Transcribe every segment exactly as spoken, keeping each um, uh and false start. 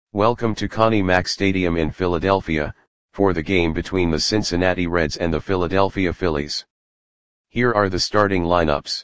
Welcome to Connie Mack Stadium in Philadelphia, for the game between the Cincinnati Reds and the Philadelphia Phillies. Here are the starting lineups.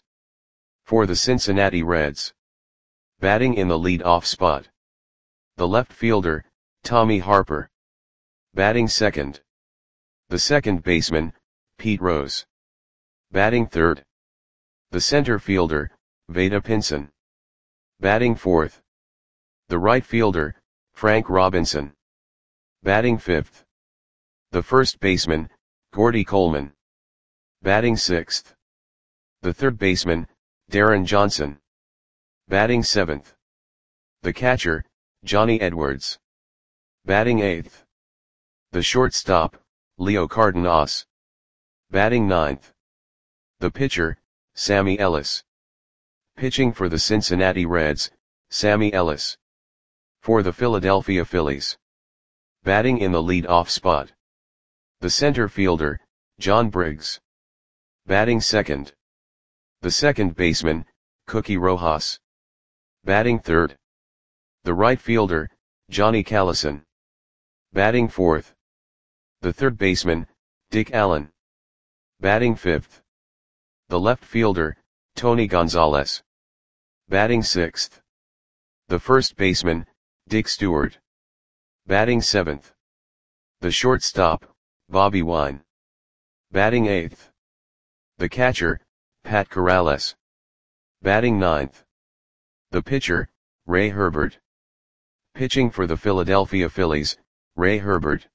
For the Cincinnati Reds. Batting in the lead-off spot. The left fielder, Tommy Harper. Batting second. The second baseman, Pete Rose. Batting third. The center fielder, Vada Pinson. Batting fourth. The right fielder, Frank Robinson. Batting fifth. The first baseman, Gordy Coleman. Batting sixth. The third baseman, Darren Johnson. Batting seventh. The catcher, Johnny Edwards. Batting eighth. The shortstop, Leo Cardenas. Batting ninth. The pitcher, Sammy Ellis. Pitching for the Cincinnati Reds, Sammy Ellis. For the Philadelphia Phillies. Batting in the lead-off spot. The center fielder, John Briggs. Batting second. The second baseman, Cookie Rojas. Batting third. The right fielder, Johnny Callison. Batting fourth. The third baseman, Dick Allen. Batting fifth. The left fielder, Tony Gonzalez. Batting sixth. The first baseman, Dick Stewart. Batting seventh. The shortstop, Bobby Wine. Batting eighth. The catcher, Pat Corrales. Batting ninth. The pitcher, Ray Herbert. Pitching for the Philadelphia Phillies, Ray Herbert.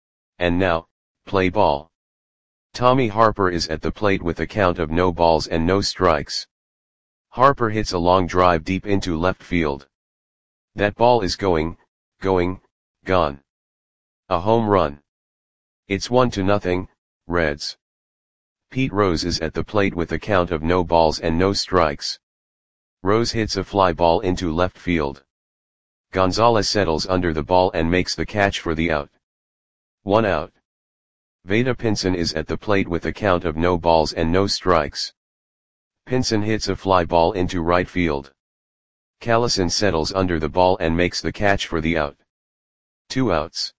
And now, play ball. Tommy Harper is at the plate with a count of no balls and no strikes. Harper hits a long drive deep into left field. That ball is going, going, gone. A home run. It's one to nothing, Reds. Pete Rose is at the plate with a count of no balls and no strikes. Rose hits a fly ball into left field. Gonzalez settles under the ball and makes the catch for the out. One out. Vada Pinson is at the plate with a count of no balls and no strikes. Pinson hits a fly ball into right field. Callison settles under the ball and makes the catch for the out. Two outs.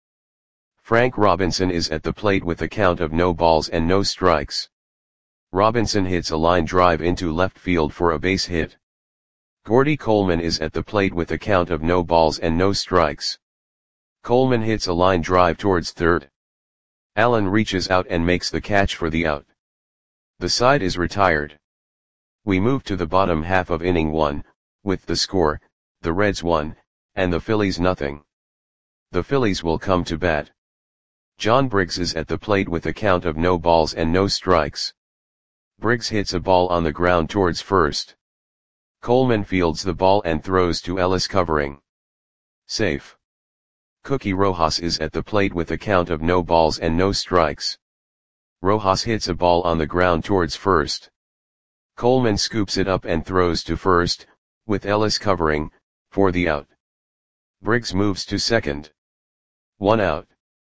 Frank Robinson is at the plate with a count of no balls and no strikes. Robinson hits a line drive into left field for a base hit. Gordy Coleman is at the plate with a count of no balls and no strikes. Coleman hits a line drive towards third. Allen reaches out and makes the catch for the out. The side is retired. We move to the bottom half of inning one, with the score, the Reds one, and the Phillies nothing. The Phillies will come to bat. John Briggs is at the plate with a count of no balls and no strikes. Briggs hits a ball on the ground towards first. Coleman fields the ball and throws to Ellis covering. Safe. Cookie Rojas is at the plate with a count of no balls and no strikes. Rojas hits a ball on the ground towards first. Coleman scoops it up and throws to first, with Ellis covering, for the out. Briggs moves to second. One out.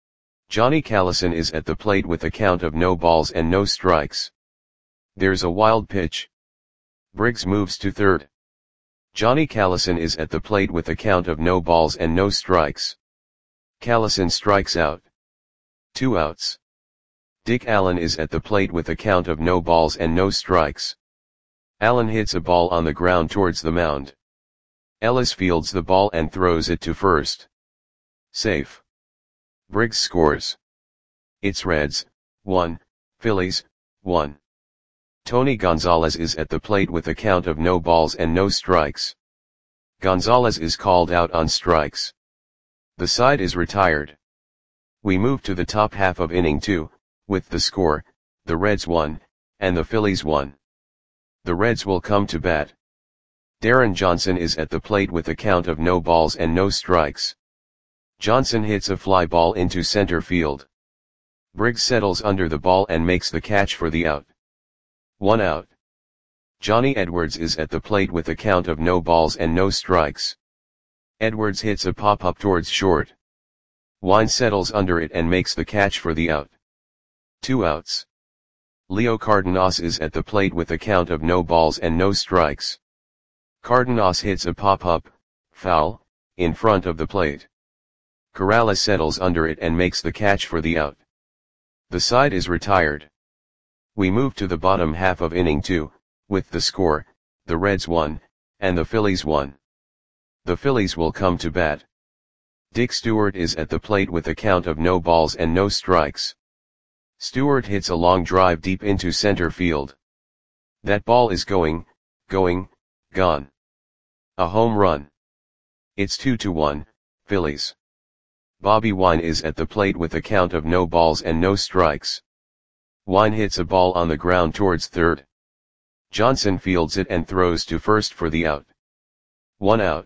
Johnny Callison is at the plate with a count of no balls and no strikes. There's a wild pitch. Briggs moves to third. Johnny Callison is at the plate with a count of no balls and no strikes. Callison strikes out. Two outs. Dick Allen is at the plate with a count of no balls and no strikes. Allen hits a ball on the ground towards the mound. Ellis fields the ball and throws it to first. Safe. Briggs scores. It's Reds, one, Phillies, one. Tony Gonzalez is at the plate with a count of no balls and no strikes. Gonzalez is called out on strikes. The side is retired. We move to the top half of inning two, with the score, the Reds one, and the Phillies one. The Reds will come to bat. Darren Johnson is at the plate with a count of no balls and no strikes. Johnson hits a fly ball into center field. Briggs settles under the ball and makes the catch for the out. One out. Johnny Edwards is at the plate with a count of no balls and no strikes. Edwards hits a pop-up towards short. Wine settles under it and makes the catch for the out. Two outs. Leo Cardenas is at the plate with a count of no balls and no strikes. Cardenas hits a pop-up, foul, in front of the plate. Corrales settles under it and makes the catch for the out. The side is retired. We move to the bottom half of inning two, with the score, the Reds won, and the Phillies won. The Phillies will come to bat. Dick Stewart is at the plate with a count of no balls and no strikes. Stewart hits a long drive deep into center field. That ball is going, going, gone. A home run. It's two to one, Phillies. Bobby Wine is at the plate with a count of no balls and no strikes. Wine hits a ball on the ground towards third. Johnson fields it and throws to first for the out. One out.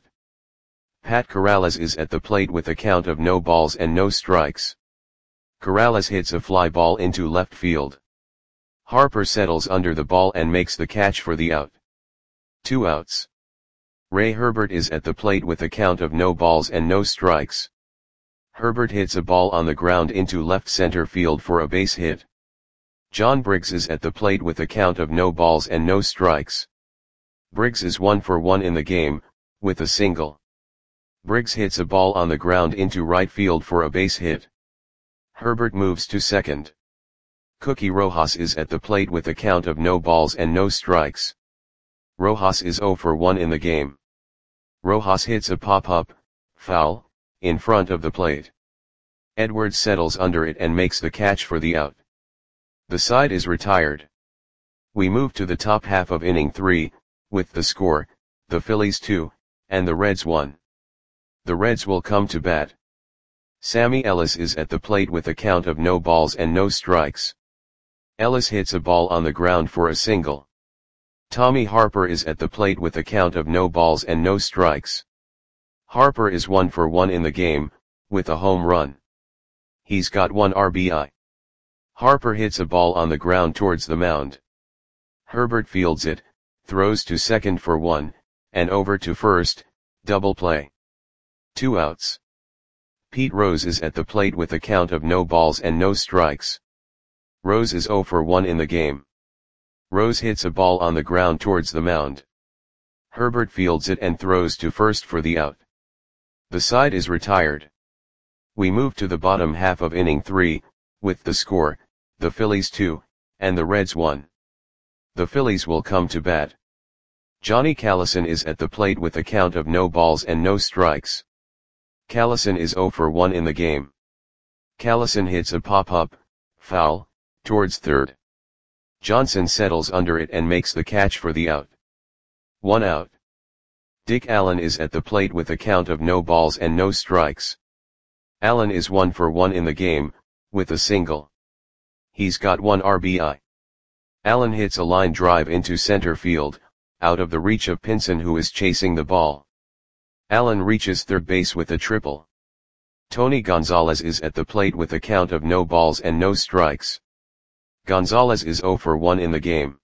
Pat Corrales is at the plate with a count of no balls and no strikes. Corrales hits a fly ball into left field. Harper settles under the ball and makes the catch for the out. Two outs. Ray Herbert is at the plate with a count of no balls and no strikes. Herbert hits a ball on the ground into left center field for a base hit. John Briggs is at the plate with a count of no balls and no strikes. Briggs is one for one in the game, with a single. Briggs hits a ball on the ground into right field for a base hit. Herbert moves to second. Cookie Rojas is at the plate with a count of no balls and no strikes. Rojas is zero for one in the game. Rojas hits a pop-up, foul, in front of the plate. Edwards settles under it and makes the catch for the out. The side is retired. We move to the top half of inning three, with the score, the Phillies two, and the Reds one. The Reds will come to bat. Sammy Ellis is at the plate with a count of no balls and no strikes. Ellis hits a ball on the ground for a single. Tommy Harper is at the plate with a count of no balls and no strikes. Harper is one for one in the game, with a home run. He's got one R B I. Harper hits a ball on the ground towards the mound. Herbert fields it, throws to second for one, and over to first, double play. Two outs. Pete Rose is at the plate with a count of no balls and no strikes. Rose is zero for one in the game. Rose hits a ball on the ground towards the mound. Herbert fields it and throws to first for the out. The side is retired. We move to the bottom half of inning three, with the score, the Phillies two, and the Reds one. The Phillies will come to bat. Johnny Callison is at the plate with a count of no balls and no strikes. Callison is zero for one in the game. Callison hits a pop-up, foul, towards third. Johnson settles under it and makes the catch for the out. One out. Dick Allen is at the plate with a count of no balls and no strikes. Allen is one for one in the game, with a single. He's got one R B I. Allen hits a line drive into center field, out of the reach of Pinson who is chasing the ball. Allen reaches third base with a triple. Tony Gonzalez is at the plate with a count of no balls and no strikes. Gonzalez is zero for one in the game.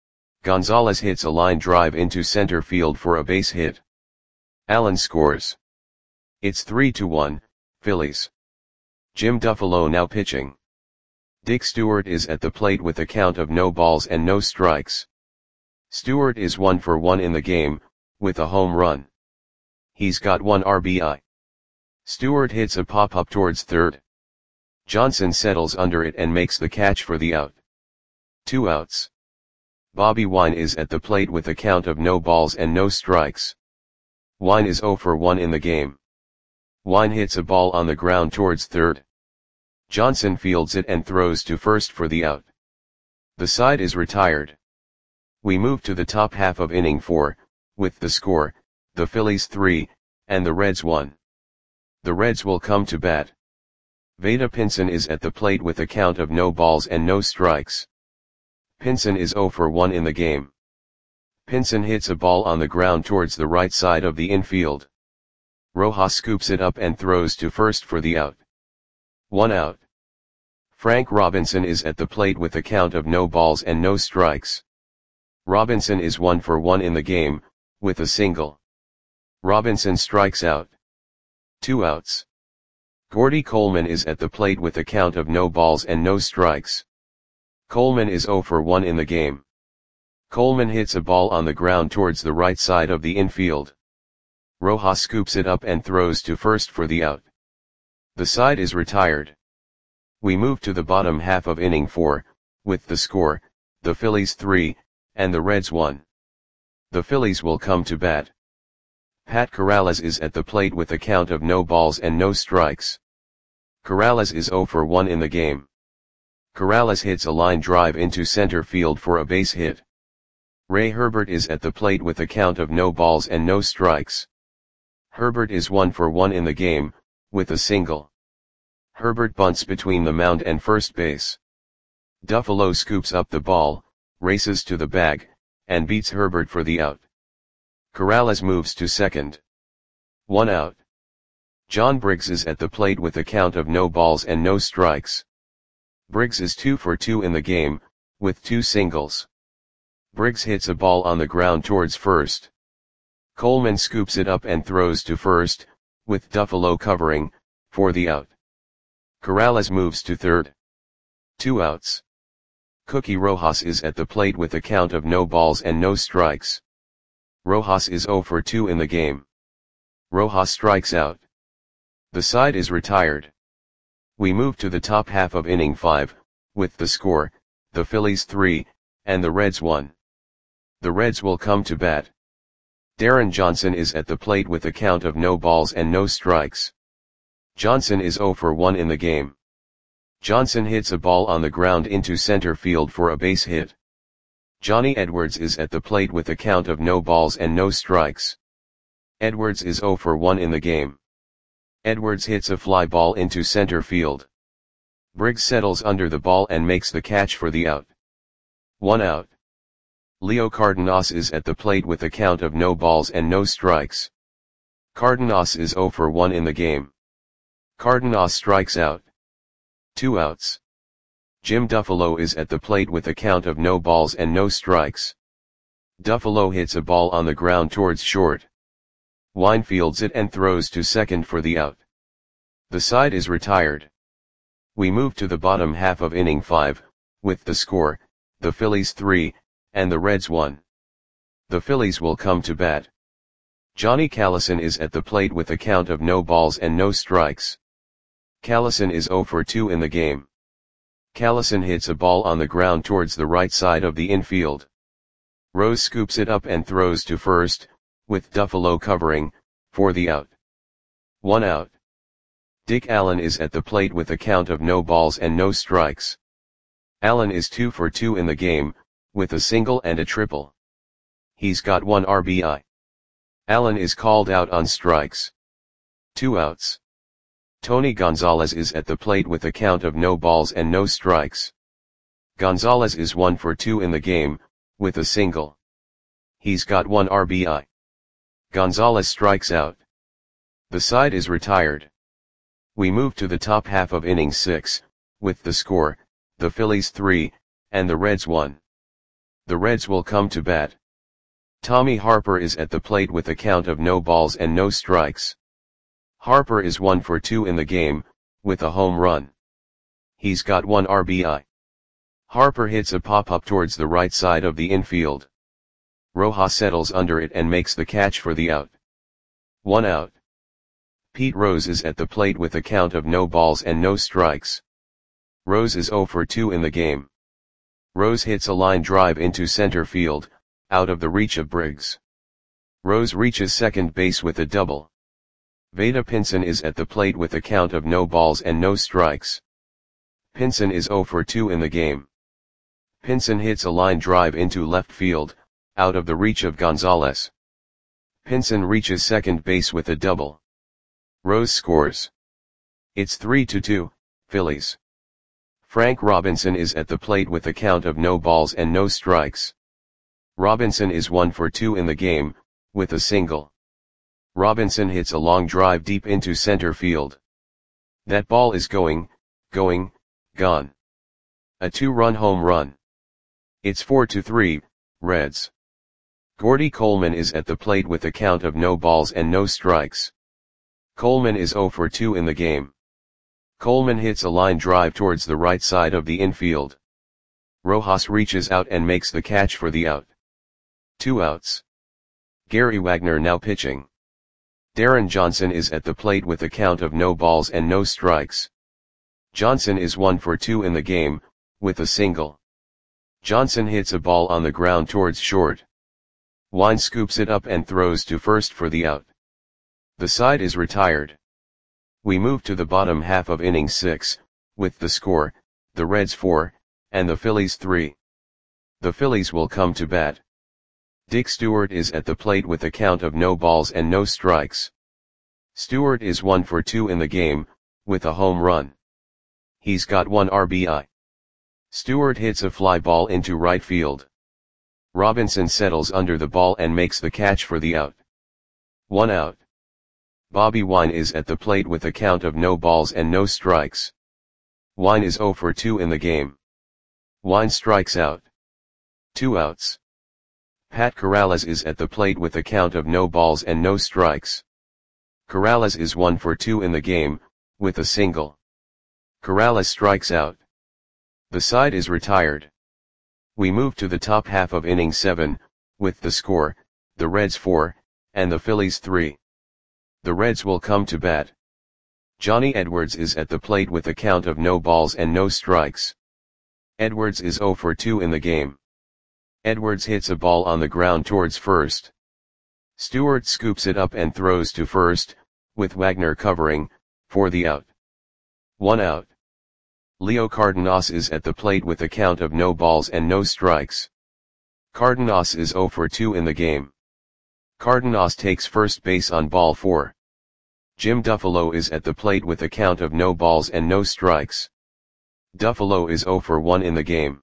Gonzalez hits a line drive into center field for a base hit. Allen scores. It's three to one, Phillies. Jim Duffalo now pitching. Dick Stewart is at the plate with a count of no balls and no strikes. Stewart is one for one in the game, with a home run. He's got one R B I. Stewart hits a pop-up towards third. Johnson settles under it and makes the catch for the out. Two outs. Bobby Wine is at the plate with a count of no balls and no strikes. Wine is zero for one in the game. Wine hits a ball on the ground towards third. Johnson fields it and throws to first for the out. The side is retired. We move to the top half of inning four, with the score, the Phillies three, and the Reds one. The Reds will come to bat. Vada Pinson is at the plate with a count of no balls and no strikes. Pinson is zero for one in the game. Pinson hits a ball on the ground towards the right side of the infield. Rojas scoops it up and throws to first for the out. One out. Frank Robinson is at the plate with a count of no balls and no strikes. Robinson is one for one in the game, with a single. Robinson strikes out. Two outs. Gordy Coleman is at the plate with a count of no balls and no strikes. Coleman is zero for one in the game. Coleman hits a ball on the ground towards the right side of the infield. Rojas scoops it up and throws to first for the out. The side is retired. We move to the bottom half of inning four, with the score, the Phillies three, and the Reds one. The Phillies will come to bat. Pat Corrales is at the plate with a count of no balls and no strikes. Corrales is oh for one in the game. Corrales hits a line drive into center field for a base hit. Ray Herbert is at the plate with a count of no balls and no strikes. Herbert is one for one in the game, with a single. Herbert bunts between the mound and first base. Duffalo scoops up the ball, races to the bag, and beats Herbert for the out. Corrales moves to second. One out. John Briggs is at the plate with a count of no balls and no strikes. Briggs is two for two in the game, with two singles. Briggs hits a ball on the ground towards first. Coleman scoops it up and throws to first, with Duffalo covering, for the out. Corrales moves to third. Two outs. Cookie Rojas is at the plate with a count of no balls and no strikes. Rojas is oh for two in the game. Rojas strikes out. The side is retired. We move to the top half of inning five, with the score, the Phillies three, and the Reds one. The Reds will come to bat. Darren Johnson is at the plate with a count of no balls and no strikes. Johnson is oh for one in the game. Johnson hits a ball on the ground into center field for a base hit. Johnny Edwards is at the plate with a count of no balls and no strikes. Edwards is oh for one in the game. Edwards hits a fly ball into center field. Briggs settles under the ball and makes the catch for the out. One out. Leo Cardenas is at the plate with a count of no balls and no strikes. Cardenas is oh for one in the game. Cardenas strikes out. Two outs. Jim Duffalo is at the plate with a count of no balls and no strikes. Duffalo hits a ball on the ground towards short. Wine fields it and throws to second for the out. The side is retired. We move to the bottom half of inning five, with the score, the Phillies three, and the Reds one. The Phillies will come to bat. Johnny Callison is at the plate with a count of no balls and no strikes. Callison is oh for two in the game. Callison hits a ball on the ground towards the right side of the infield. Rose scoops it up and throws to first, with Duffalo covering, for the out. One out. Dick Allen is at the plate with a count of no balls and no strikes. Allen is two for two in the game, with a single and a triple. He's got one R B I. Allen is called out on strikes. Two outs. Tony Gonzalez is at the plate with a count of no balls and no strikes. Gonzalez is one for two in the game, with a single. He's got one R B I. Gonzalez strikes out. The side is retired. We move to the top half of inning six, with the score, the Phillies three, and the Reds one. The Reds will come to bat. Tommy Harper is at the plate with a count of no balls and no strikes. Harper is one for two in the game, with a home run. He's got one R B I. Harper hits a pop-up towards the right side of the infield. Rojas settles under it and makes the catch for the out. One out. Pete Rose is at the plate with a count of no balls and no strikes. Rose is oh for two in the game. Rose hits a line drive into center field, out of the reach of Briggs. Rose reaches second base with a double. Vada Pinson is at the plate with a count of no balls and no strikes. Pinson is oh for two in the game. Pinson hits a line drive into left field, out of the reach of Gonzalez. Pinson reaches second base with a double. Rose scores. It's three to two, Phillies. Frank Robinson is at the plate with a count of no balls and no strikes. Robinson is one for two in the game, with a single. Robinson hits a long drive deep into center field. That ball is going, going, gone. A two-run home run. It's four to three, Reds. Gordy Coleman is at the plate with a count of no balls and no strikes. Coleman is oh for two in the game. Coleman hits a line drive towards the right side of the infield. Rojas reaches out and makes the catch for the out. Two outs. Gary Wagner now pitching. Darren Johnson is at the plate with a count of no balls and no strikes. Johnson is one for two in the game, with a single. Johnson hits a ball on the ground towards short. Wine scoops it up and throws to first for the out. The side is retired. We move to the bottom half of inning six, with the score, the Reds four, and the Phillies three. The Phillies will come to bat. Dick Stewart is at the plate with a count of no balls and no strikes. Stewart is one for two in the game, with a home run. He's got one R B I. Stewart hits a fly ball into right field. Robinson settles under the ball and makes the catch for the out. One out. Bobby Wine is at the plate with a count of no balls and no strikes. Wine is zero for two in the game. Wine strikes out. Two outs. Pat Corrales is at the plate with a count of no balls and no strikes. Corrales is one for two in the game, with a single. Corrales strikes out. The side is retired. We move to the top half of inning seven, with the score, the Reds four, and the Phillies three. The Reds will come to bat. Johnny Edwards is at the plate with a count of no balls and no strikes. Edwards is zero for two in the game. Edwards hits a ball on the ground towards first. Stewart scoops it up and throws to first, with Wagner covering, for the out. One out. Leo Cardenas is at the plate with a count of no balls and no strikes. Cardenas is zero for two in the game. Cardenas takes first base on ball four. Jim Duffalo is at the plate with a count of no balls and no strikes. Duffalo is zero for one in the game.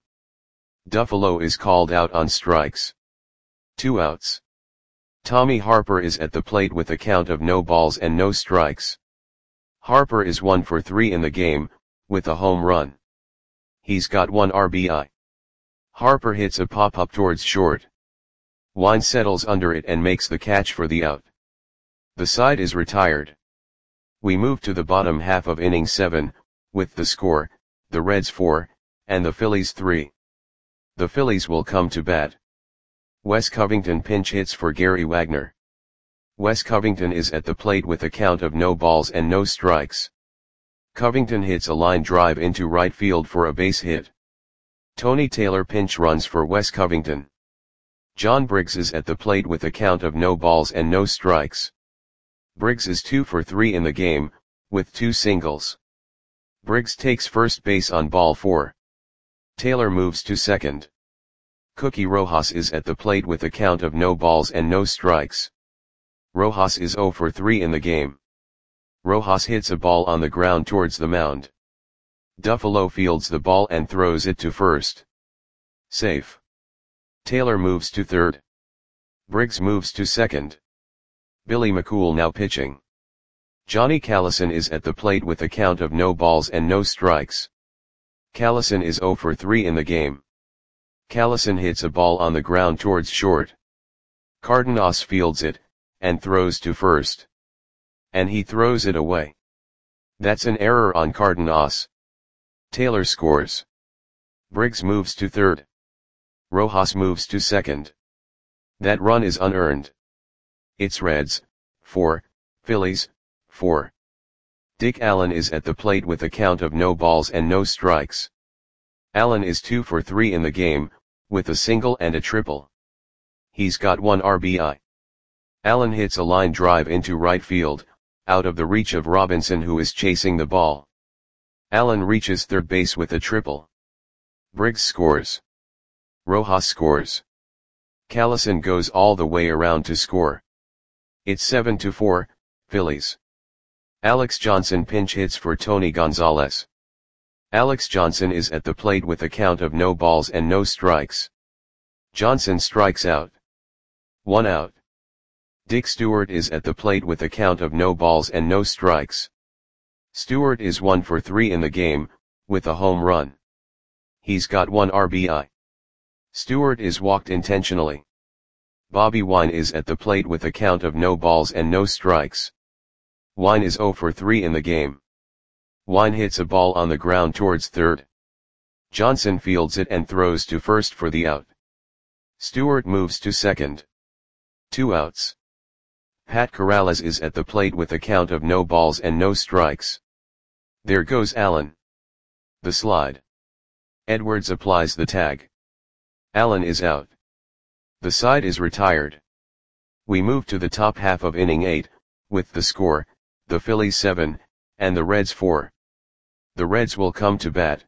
Duffalo is called out on strikes. Two outs. Tommy Harper is at the plate with a count of no balls and no strikes. Harper is one for three in the game, with a home run. He's got one R B I. Harper hits a pop-up towards short. Wine settles under it and makes the catch for the out. The side is retired. We move to the bottom half of inning seven, with the score, the Reds four, and the Phillies three. The Phillies will come to bat. Wes Covington pinch hits for Gary Wagner. Wes Covington is at the plate with a count of no balls and no strikes. Covington hits a line drive into right field for a base hit. Tony Taylor pinch runs for Wes Covington. John Briggs is at the plate with a count of no balls and no strikes. Briggs is two for three in the game, with two singles. Briggs takes first base on ball four. Taylor moves to second. Cookie Rojas is at the plate with a count of no balls and no strikes. Rojas is zero for three in the game. Rojas hits a ball on the ground towards the mound. Duffalo fields the ball and throws it to first. Safe. Taylor moves to third. Briggs moves to second. Billy McCool now pitching. Johnny Callison is at the plate with a count of no balls and no strikes. Callison is zero for three in the game. Callison hits a ball on the ground towards short. Cardenas fields it, and throws to first. And he throws it away. That's an error on Cardenas. Taylor scores. Briggs moves to third. Rojas moves to second. That run is unearned. It's Reds, four, Phillies, four. Dick Allen is at the plate with a count of no balls and no strikes. Allen is two for three in the game, with a single and a triple. He's got one R B I. Allen hits a line drive into right field, out of the reach of Robinson who is chasing the ball. Allen reaches third base with a triple. Briggs scores. Rojas scores. Callison goes all the way around to score. It's seven to four, Phillies. Alex Johnson pinch hits for Tony Gonzalez. Alex Johnson is at the plate with a count of no balls and no strikes. Johnson strikes out. One out. Dick Stewart is at the plate with a count of no balls and no strikes. Stewart is one for three in the game, with a home run. He's got one R B I. Stewart is walked intentionally. Bobby Wine is at the plate with a count of no balls and no strikes. Wine is zero for three in the game. Wine hits a ball on the ground towards third. Johnson fields it and throws to first for the out. Stewart moves to second. Two outs. Pat Corrales is at the plate with a count of no balls and no strikes. There goes Allen. The slide. Edwards applies the tag. Allen is out. The side is retired. We move to the top half of inning eight, with the score, the Phillies seven, and the Reds four. The Reds will come to bat.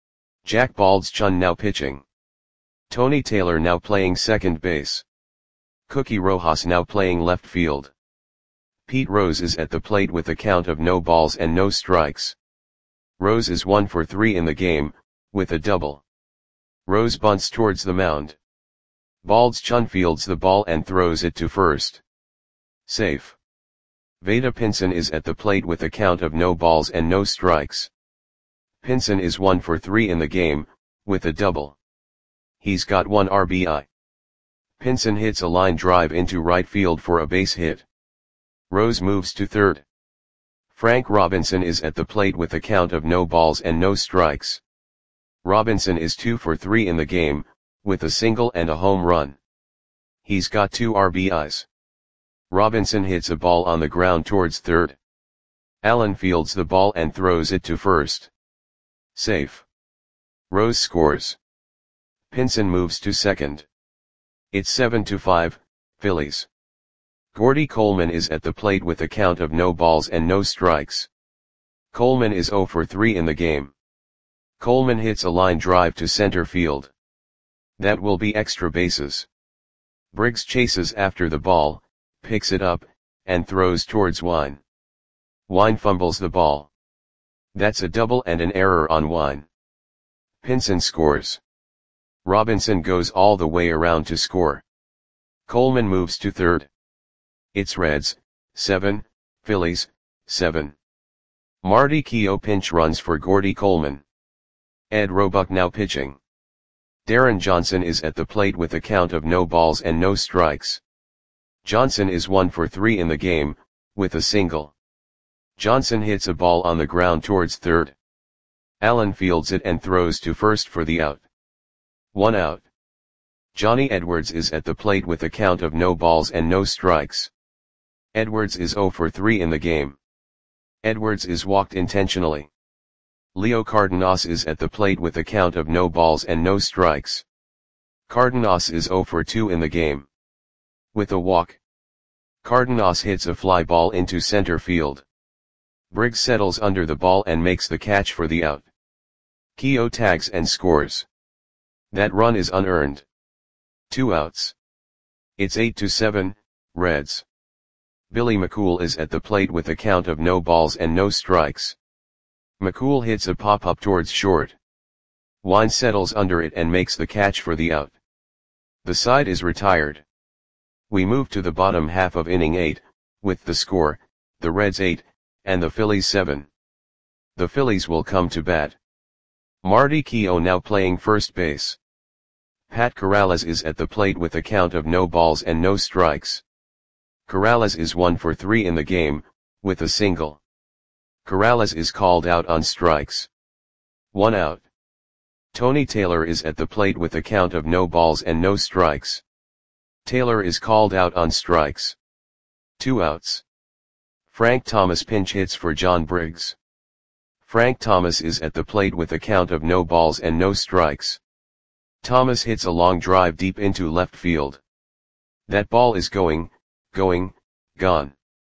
Jack Baldschun now pitching. Tony Taylor now playing second base. Cookie Rojas now playing left field. Pete Rose is at the plate with a count of no balls and no strikes. Rose is one for three in the game, with a double. Rose bunts towards the mound. Baldschun fields the ball and throws it to first. Safe. Vada Pinson is at the plate with a count of no balls and no strikes. Pinson is one for three in the game, with a double. He's got one R B I. Pinson hits a line drive into right field for a base hit. Rose moves to third. Frank Robinson is at the plate with a count of no balls and no strikes. Robinson is two for three in the game, with a single and a home run. He's got two R B Is. Robinson hits a ball on the ground towards third. Allen fields the ball and throws it to first. Safe. Rose scores. Pinson moves to second. It's seven to five, Phillies. Gordy Coleman is at the plate with a count of no balls and no strikes. Coleman is zero for three in the game. Coleman hits a line drive to center field. That will be extra bases. Briggs chases after the ball, picks it up, and throws towards Wine. Wine fumbles the ball. That's a double and an error on Wine. Pinson scores. Robinson goes all the way around to score. Coleman moves to third. It's Reds, seven, Phillies, seven. Marty Keough pinch runs for Gordy Coleman. Ed Roebuck now pitching. Darren Johnson is at the plate with a count of no balls and no strikes. Johnson is one for three in the game, with a single. Johnson hits a ball on the ground towards third. Allen fields it and throws to first for the out. One out. Johnny Edwards is at the plate with a count of no balls and no strikes. Edwards is zero for three in the game. Edwards is walked intentionally. Leo Cardenas is at the plate with a count of no balls and no strikes. Cardenas is zero for two in the game. With a walk. Cardenas hits a fly ball into center field. Briggs settles under the ball and makes the catch for the out. Keough tags and scores. That run is unearned. Two outs. It's eight to seven, Reds. Billy McCool is at the plate with a count of no balls and no strikes. McCool hits a pop-up towards short. Wine settles under it and makes the catch for the out. The side is retired. We move to the bottom half of inning eight, with the score, the Reds eight, and the Phillies seven. The Phillies will come to bat. Marty Keough now playing first base. Pat Corrales is at the plate with a count of no balls and no strikes. Corrales is one for three in the game, with a single. Corrales is called out on strikes. One out. Tony Taylor is at the plate with a count of no balls and no strikes. Taylor is called out on strikes. Two outs. Frank Thomas pinch hits for John Briggs. Frank Thomas is at the plate with a count of no balls and no strikes. Thomas hits a long drive deep into left field. That ball is going, going, gone.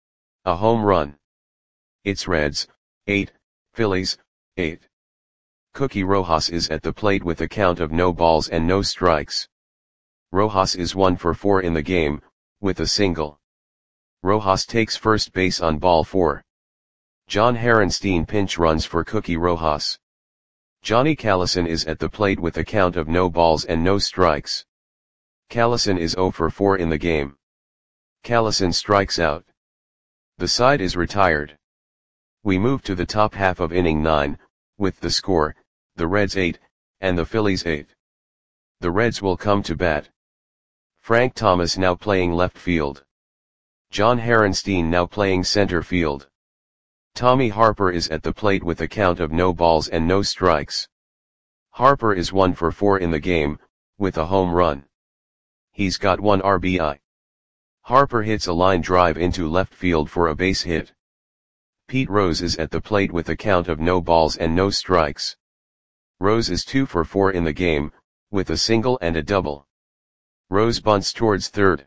A home run. It's Reds, eight, Phillies, eight. Cookie Rojas is at the plate with a count of no balls and no strikes. Rojas is one for four in the game, with a single. Rojas takes first base on ball four. John Herenstein pinch runs for Cookie Rojas. Johnny Callison is at the plate with a count of no balls and no strikes. Callison is zero for four in the game. Callison strikes out. The side is retired. We move to the top half of inning nine, with the score, the Reds eight, and the Phillies eight. The Reds will come to bat. Frank Thomas now playing left field. John Herenstein now playing center field. Tommy Harper is at the plate with a count of no balls and no strikes. Harper is one for four in the game, with a home run. He's got one R B I. Harper hits a line drive into left field for a base hit. Pete Rose is at the plate with a count of no balls and no strikes. Rose is two for four in the game, with a single and a double. Rose bunts towards third.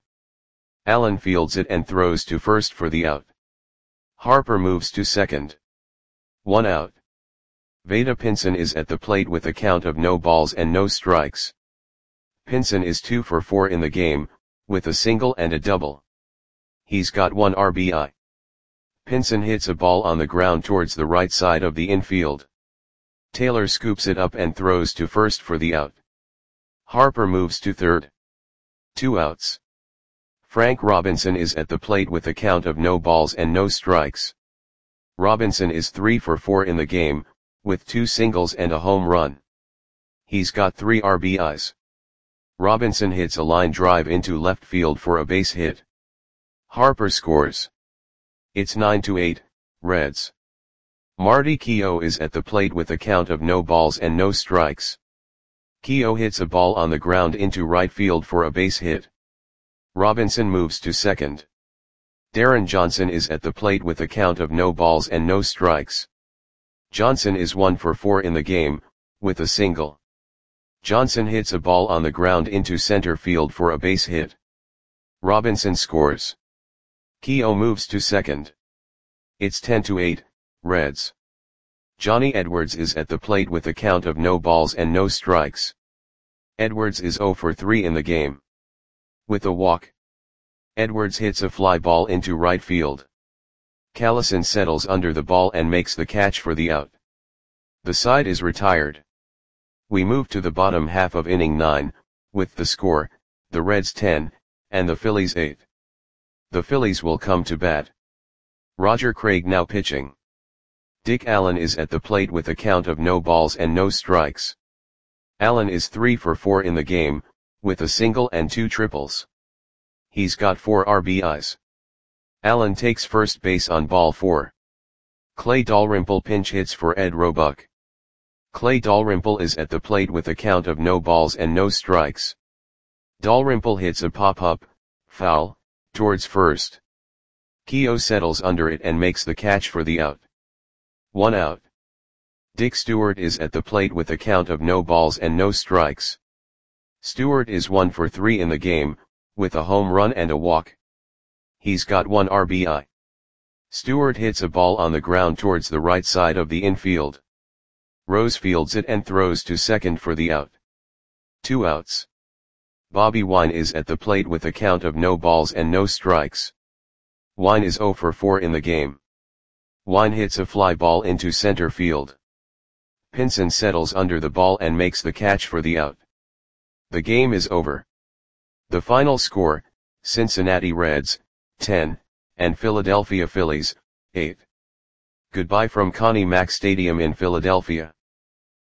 Allen fields it and throws to first for the out. Harper moves to second. One out. Vada Pinson is at the plate with a count of no balls and no strikes. Pinson is two for four in the game, with a single and a double. He's got one R B I. Pinson hits a ball on the ground towards the right side of the infield. Taylor scoops it up and throws to first for the out. Harper moves to third. Two outs. Frank Robinson is at the plate with a count of no balls and no strikes. Robinson is three for four in the game, with two singles and a home run. He's got three R B Is. Robinson hits a line drive into left field for a base hit. Harper scores. It's nine to eight, Reds. Marty Keough is at the plate with a count of no balls and no strikes. Keough hits a ball on the ground into right field for a base hit. Robinson moves to second. Darren Johnson is at the plate with a count of no balls and no strikes. Johnson is one for four in the game, with a single. Johnson hits a ball on the ground into center field for a base hit. Robinson scores. Keough moves to second. It's ten to eight, Reds. Johnny Edwards is at the plate with a count of no balls and no strikes. Edwards is zero for three in the game. With a walk. Edwards hits a fly ball into right field. Callison settles under the ball and makes the catch for the out. The side is retired. We move to the bottom half of inning nine, with the score, the Reds ten, and the Phillies eight. The Phillies will come to bat. Roger Craig now pitching. Dick Allen is at the plate with a count of no balls and no strikes. Allen is three for four in the game, with a single and two triples. He's got four R B Is. Allen takes first base on ball four. Clay Dalrymple pinch hits for Ed Roebuck. Clay Dalrymple is at the plate with a count of no balls and no strikes. Dalrymple hits a pop-up, foul, towards first. Keough settles under it and makes the catch for the out. One out. Dick Stewart is at the plate with a count of no balls and no strikes. Stewart is one for three in the game, with a home run and a walk. He's got one R B I. Stewart hits a ball on the ground towards the right side of the infield. Rose fields it and throws to second for the out. Two outs. Bobby Wine is at the plate with a count of no balls and no strikes. Wine is zero for four in the game. Wine hits a fly ball into center field. Pinson settles under the ball and makes the catch for the out. The game is over. The final score, Cincinnati Reds, ten, and Philadelphia Phillies, eight. Goodbye from Connie Mack Stadium in Philadelphia.